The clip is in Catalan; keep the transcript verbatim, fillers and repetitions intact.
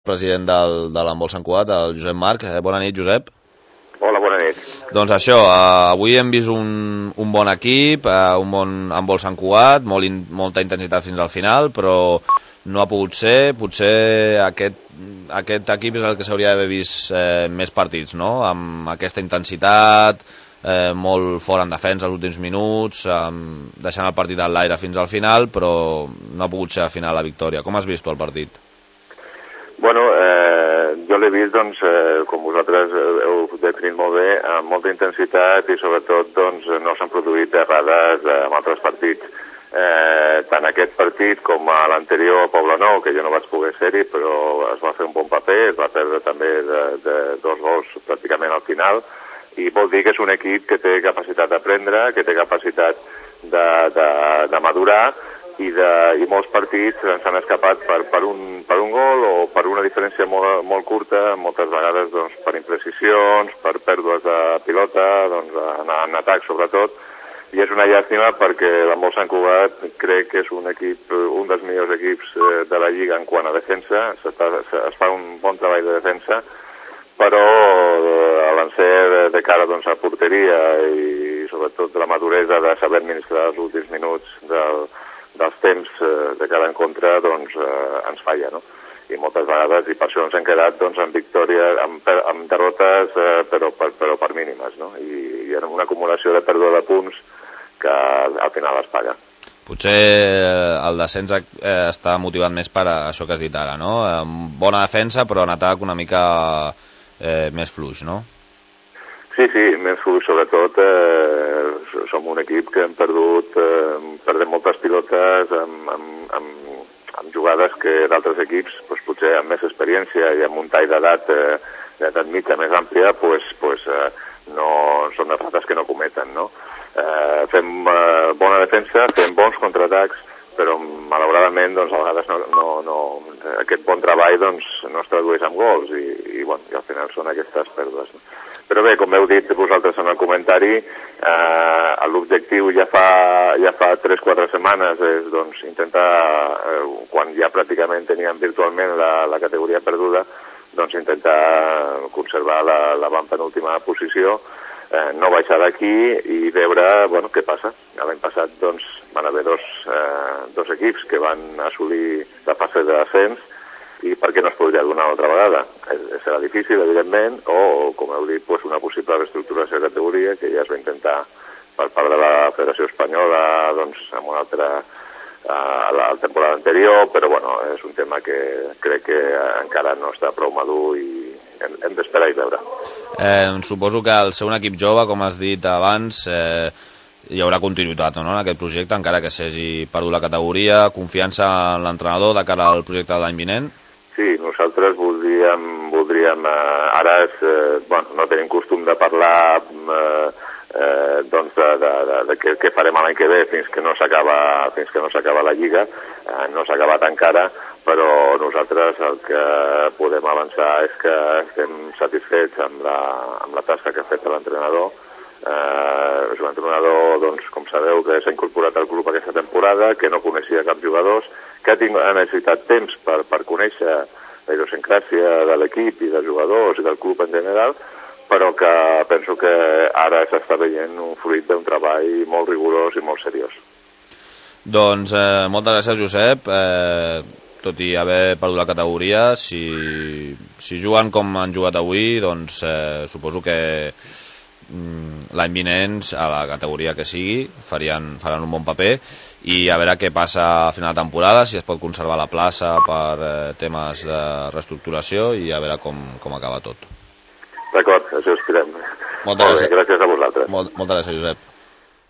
president del, de l'handbol Sant Cugat, el Josep Marc. Eh, bona nit, Josep. Hola, bona nit. Doncs això, eh, avui hem vist un, un bon equip, eh, un bon handbol Sant Cugat, molt in, molta intensitat fins al final, però no ha pogut ser. Potser aquest, aquest equip és el que s'hauria d'haver vist eh, més partits, no? Amb aquesta intensitat, eh, molt fort en defensa els últims minuts, eh, deixant el partit en l'aire fins al final, però no ha pogut ser al final la victòria. Com has vist tu el partit? Bueno, eh, jo l'he vist, doncs, eh, com vosaltres heu definit molt bé, amb molta intensitat i sobretot doncs, no s'han produït errades eh, en altres partits. Eh, tant aquest partit com a l'anterior a Poblenou, que jo no vaig poder ser-hi, però es va fer un bon paper, es va perdre també de, de dos gols pràcticament al final, i vol dir que és un equip que té capacitat d'aprendre, que té capacitat de, de, de madurar, i, de, i molts partits ens han escapat per, per, un, per un gol o per una diferència molt, molt curta, moltes vegades doncs, per imprecisions, per pèrdues de pilota, doncs, en, en atac sobretot, i és una llàstima perquè l'handbol Sant Cugat crec que és un equip, un dels millors equips de la Lliga en quant a defensa, es fa un bon treball de defensa, però a l'encert de cara doncs, a porteria i sobretot la maduresa de saber administrar els últims minuts del dels temps eh, de cara en contra doncs, eh, ens falla, no? I moltes vegades, i per això ens hem quedat doncs, en victòria, amb, amb derrotes, eh, però, per, però per mínimes, no? I, i en una acumulació de pèrdua de punts que al final es paga. Potser el descens eh, està motivat més per això que has dit ara, no? Bona defensa, però en atac una mica eh, més fluix, no? Sí, sí, més fluix, sobretot eh, som un equip que hem perdut, eh, perdem moltes pilotes amb, amb, amb, amb jugades que d'altres equips, doncs, potser amb més experiència i amb un tall d'edat eh, d'edat mitja més àmplia, pues, pues, eh, no, són errades que no cometen, no? Eh, fem eh, bona defensa, fem bons contraatacs, però malauradament doncs, a vegades no, no, no, aquest bon treball doncs, no es tradueix en gols i, i, bueno, i al final són aquestes pèrdues, no? Però bé, com heu dit vosaltres en el comentari, eh, l'objectiu ja fa, ja fa tres o quatre setmanes és doncs, intentar, eh, quan ja pràcticament teníem virtualment la, la categoria perduda, doncs intentar conservar la, la penúltima posició, eh, no baixar d'aquí i veure bueno, què passa. L'any passat doncs, van haver dos, eh, dos equips que van assolir la fase de descens, i per què no es podria donar una altra vegada? Serà difícil, evidentment, o, com heu dit, pues, una possible reestructuració de categoria que ja es va intentar per part de la Federació Espanyola doncs, amb una altra a la temporada anterior, però bueno, és un tema que crec que encara no està prou madur i hem, hem d'esperar i veure. Eh, suposo que al ser un equip jove, com has dit abans, eh, hi haurà continuïtat, no?, en aquest projecte, encara que s'hagi perdut la categoria, confiança en l'entrenador de cara al projecte de l'any vinent? Sí, nosaltres voldríem, voldríem eh, ara és, eh, bueno, no tenim costum de parlar eh, eh, doncs de, de, de, de què, què farem l'any que ve fins que no s'acaba fins que no s'acaba la Lliga, eh, no s'ha acabat encara, però nosaltres el que podem avançar és que estem satisfets amb la, amb la tasca que ha fet l'entrenador. Eh, és un entrenador, doncs, com sabeu, que s'ha incorporat al club aquesta temporada, que no coneixia cap jugadors, que ha, tingut, ha necessitat temps per, per conèixer la idiosincràsia de l'equip i dels jugadors i del club en general, però que penso que ara s'està veient un fruit d'un treball molt rigorós i molt seriós. Doncs eh, moltes gràcies, Josep. Eh, tot i haver perdut la categoria, si, si juguen com han jugat avui, doncs eh, suposo que l'any vinent, a la categoria que sigui, farien, faran un bon paper i a veure què passa a final de temporada, si es pot conservar la plaça per eh, temes de reestructuració i a veure com, com acaba tot. D'acord, això esperem. Moltes gràcies. Gràcies a vosaltres. Molt, moltes gràcies, Josep.